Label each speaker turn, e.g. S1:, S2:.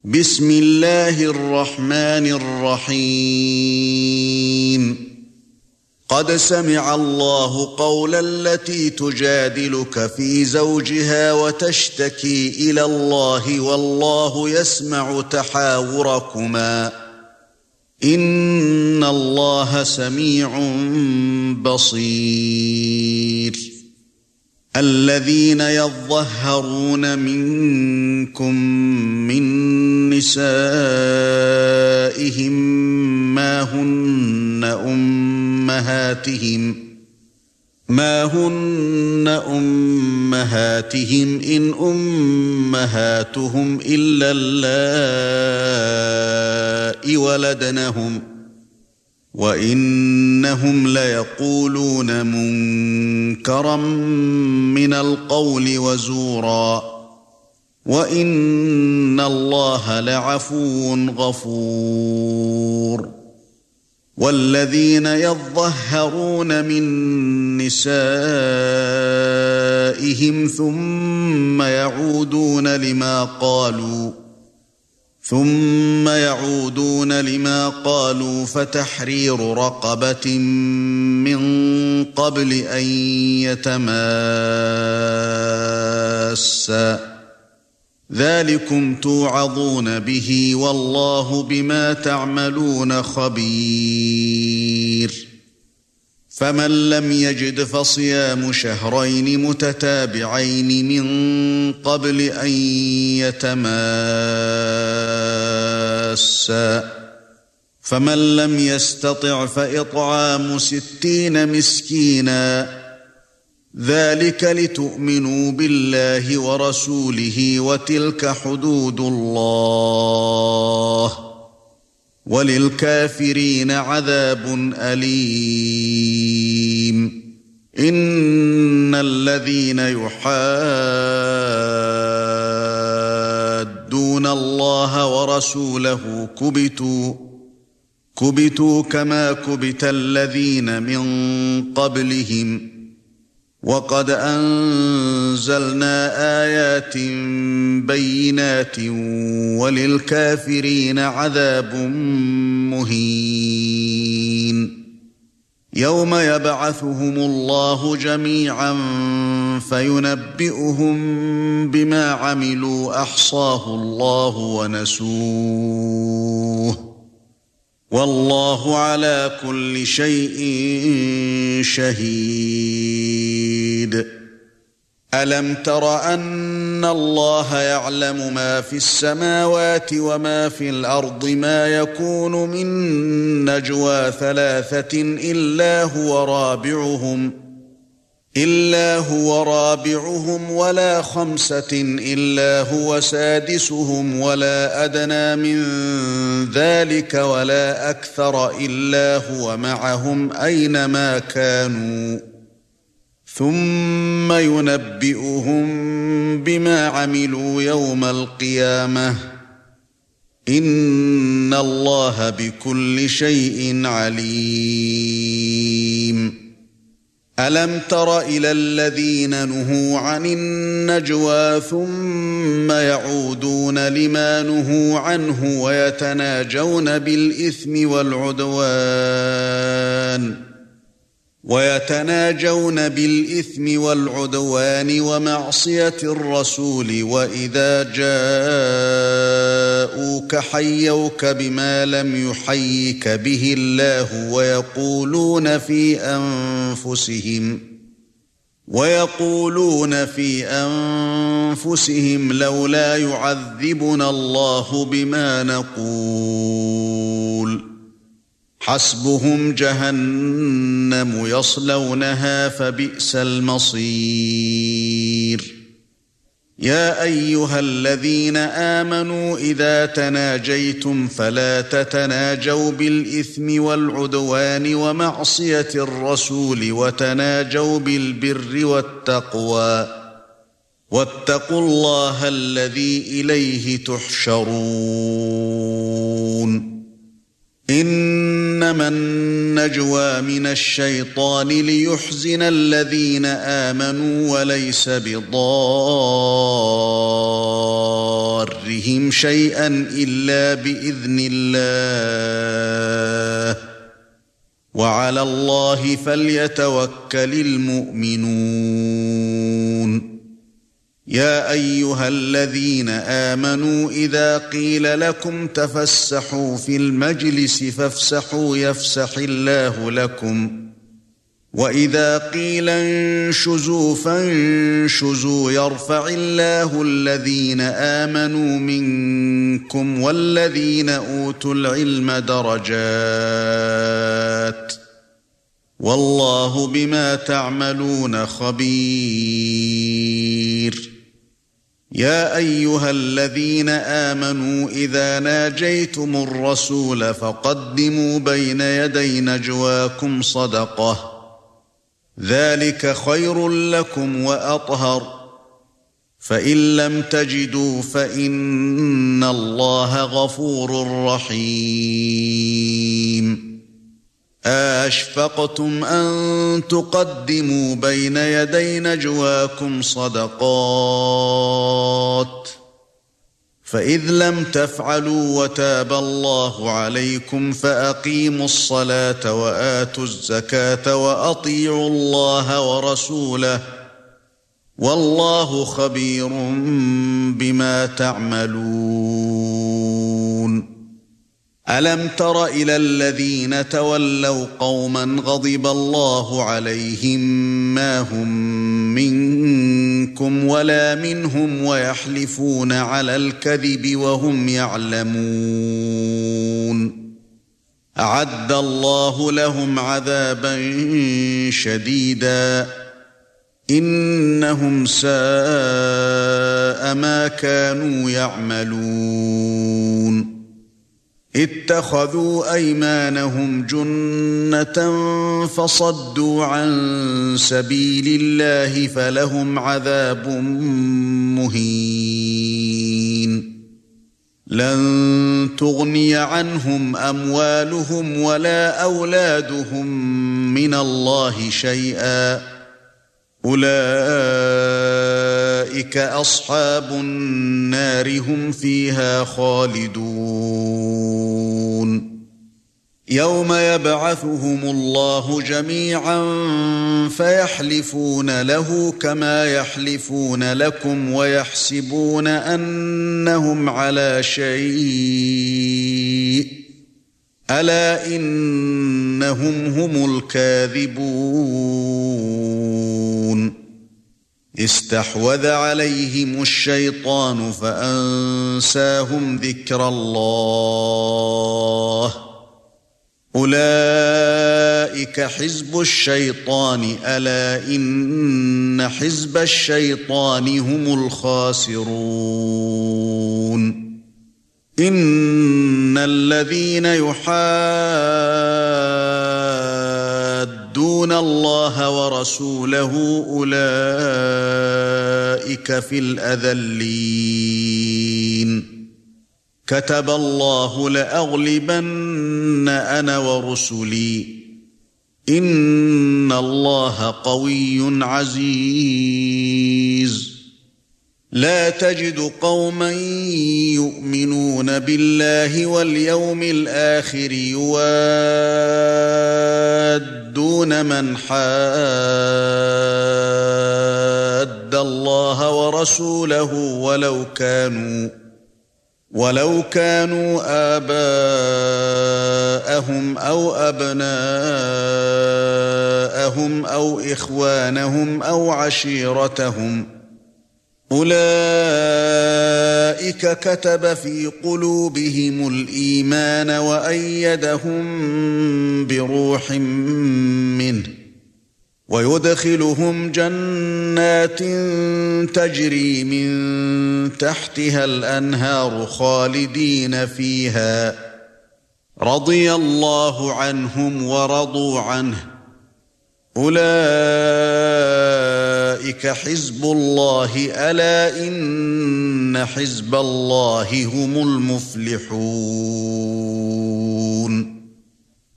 S1: بسم الله الرحمن الرحيم قد سمع الله قول التي تجادلك في زوجها وتشتكي إلى الله والله يسمع تحاوركما إن الله سميع بصير الذين يظهرون منكم من نسائهم ما هن أمهاتهم إن أمهاتهم إلا اللائي ولدنهم وإنهم ليقولون منكرا من القول وزورا وإن الله لعفو غفور والذين يظهرون من نسائهم ثم يعودون لما قالوا فتحرير رقبة من قبل أن يتماسا ذلكم توعظون به والله بما تعملون خبير فمن لم يجد فصيام شهرين متتابعين من قبل أن يتماسا فمن لم يستطع فإطعام 60 مسكينا ذلك لتؤمنوا بالله ورسوله وتلك حدود الله وللكافرين عذاب أليم إن الذين يحادون الله ورسوله كبتوا كما كبت الذين من قبلهم وقد أنزلنا آيات بينات وللكافرين عذاب مهين يوم يبعثهم الله جميعا فينبئهم بما عملوا أحصاه الله ونسوه والله على كل شيء شهيد ألم تر أن الله يعلم ما في السماوات وما في الأرض ما يكون من نجوى 3 إلا هو رابعهم ولا 5 إلا هو سادسهم ولا أدنى من ذلك ولا أكثر إلا هو معهم أينما كانوا ثم ينبئهم بما عملوا يوم القيامة إن الله بكل شيء عليم ألم تر إلى الذين نهوا عن النجوى ثم يعودون لما نهوا عنه ويتناجون بالإثم والعدوان ومعصية الرسول وإذا جاءوك حيوك بما لم يحيك به الله ويقولون في أنفسهم لولا يعذبنا الله بما نقول حسبهم جهنم يصلونها فبئس المصير يا أيها الذين آمنوا إذا تناجيتم فلا تتناجوا بالإثم والعدوان ومعصية الرسول وتناجوا بالبر والتقوى واتقوا الله الذي إليه تحشرون إنما النجوى من الشيطان ليحزن الذين آمنوا وليس بضار ضَرِّهِمْ شَيْئًا إِلَّا بِإِذْنِ اللَّهِ وَعَلَى اللَّهِ فَلْيَتَوَكَّلِ الْمُؤْمِنُونَ يَا أَيُّهَا الَّذِينَ آمَنُوا إِذَا قِيلَ لَكُمْ تَفَسَّحُوا فِي الْمَجْلِسِ فَافْسَحُوا يَفْسَحِ اللَّهُ لَكُمْ وَإِذَا قِيلَ انشُزُوا فانشُزُوا يَرْفَعِ اللَّهُ الَّذِينَ آمَنُوا مِنكُمْ وَالَّذِينَ أُوتُوا الْعِلْمَ دَرَجَاتٍ وَاللَّهُ بِمَا تَعْمَلُونَ خَبِيرٌ يَا أَيُّهَا الَّذِينَ آمَنُوا إِذَا نَاجَيْتُمُ الرَّسُولَ فَقَدِّمُوا بَيْنَ يَدَيْ نَجْوَاكُمْ صَدَقَةً ذَلِكَ خَيْرٌ لَكُمْ وَأَطْهَرُ فَإِن لَّمْ تَجِدُوا فَإِنَّ اللَّهَ غَفُورٌ رَّحِيمٌ أَأَشْفَقْتُمْ أَن تُقَدِّمُوا بَيْنَ يَدَيْ نَجْوَاكُمْ صَدَقَاتٍ فَإِذْ لَمْ تَفْعَلُوا وَتَابَ اللَّهُ عَلَيْكُمْ فَأَقِيمُوا الصَّلَاةَ وَآتُوا الزَّكَاةَ وَأَطِيعُوا اللَّهَ وَرَسُولَهُ وَاللَّهُ خَبِيرٌ بِمَا تَعْمَلُونَ أَلَمْ تَرَ إِلَى الَّذِينَ تَوَلَّوْا قَوْمًا غَضِبَ اللَّهُ عَلَيْهِمْ مَا هُمْ مِنكُمْ وَلَا مِنْهُمْ وَيَحْلِفُونَ عَلَى الْكَذِبِ وَهُمْ يَعْلَمُونَ أَعَدَّ اللَّهُ لَهُمْ عَذَابًا شَدِيدًا إِنَّهُمْ سَاءَ مَا كَانُوا يَعْمَلُونَ اتَّخَذُوا أَيْمَانَهُمْ جُنَّةً فَصَدُّوا عَن سَبِيلِ اللَّهِ فَلَهُمْ عَذَابٌ مُهِينٌ لَن تُغْنِيَ عَنْهُمْ أَمْوَالُهُمْ وَلَا أَوْلَادُهُمْ مِنَ اللَّهِ شَيْئًا أُولَئِكَ أَصْحَابُ النَّارِ هُمْ فِيهَا خَالِدُونَ يَوْمَ يَبْعَثُهُمُ اللَّهُ جَمِيعًا فَيَحْلِفُونَ لَهُ كَمَا يَحْلِفُونَ لَكُمْ وَيَحْسَبُونَ أَنَّهُمْ عَلَى شَيْءٍ أَلَا إِنَّهُمْ هُمُ الْكَاذِبُونَ اسْتَحْوَذَ عَلَيْهِمُ الشَّيْطَانُ فَأَنسَاهُمْ ذِكْرَ اللَّهِ أُولَئِكَ حِزْبُ الشَّيْطَانِ أَلَا إِنَّ حِزْبَ الشَّيْطَانِ هُمُ الْخَاسِرُونَ إِنَّ الَّذِينَ يُحَادُّونَ اللَّهَ وَرَسُولَهُ أُولَئِكَ في الْأَذَلِّينَ كَتَبَ اللَّهُ لَأَغْلِبَنَّ أَنَا وَرُسُلِي إِنَّ اللَّهَ قَوِيٌّ عَزِيزٌ لا تجد قوما يؤمنون بالله واليوم الآخر يوادون من حاد الله ورسوله ولو كانوا آباءهم أو أبناءهم أو إخوانهم أو عشيرتهم أولئك كتب في قلوبهم الإيمان وأيدهم بروح منه ويدخلهم جنات تجري من تحتها الأنهار خالدين فيها رضي الله عنهم ورضوا عنه أولئك حزب الله ألا إن حزب الله هم المفلحون